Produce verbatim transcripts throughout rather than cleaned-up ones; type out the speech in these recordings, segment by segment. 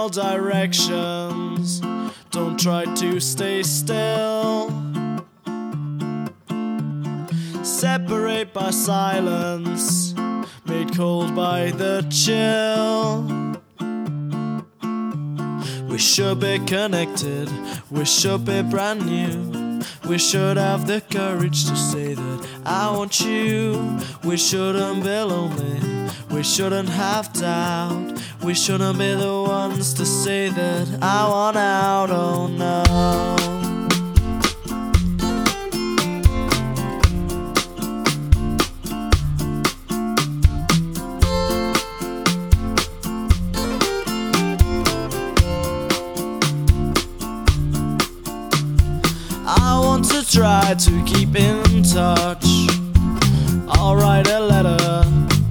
all directions. Don't try to stay still. Separate by silence, made cold by the chill. We should be connected, we should be brand new. We should have the courage to say that I want you. We shouldn't be lonely, we shouldn't have doubt. We shouldn't be the ones to say that I want out, oh no. I want to try to keep in touch. I'll write a letter,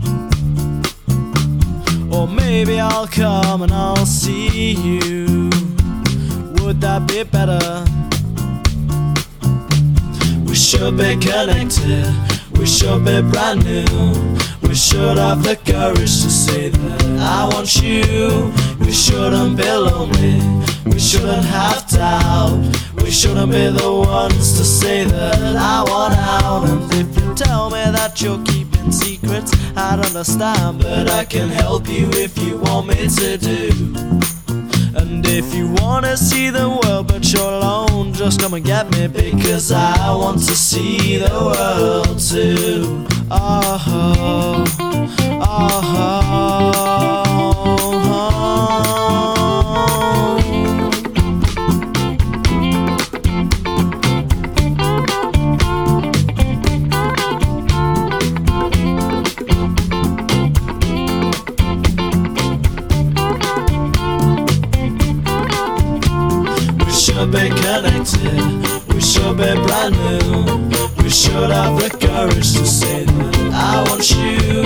or maybe I'll come and I'll see you. Would that be better? We should be connected, we should be brand new. We should have the courage to say that I want you. We shouldn't be lonely, we shouldn't have doubt. We shouldn't be the ones to say that I want out. And if you tell me that you're keeping secrets, I'd understand, but I can help you if you want me to do. And if you wanna see the world but you're alone, just come and get me, because I want to see the world too. Oh, oh, oh, oh. We should be connected, we should be brand new. We should have the courage to say that I want you.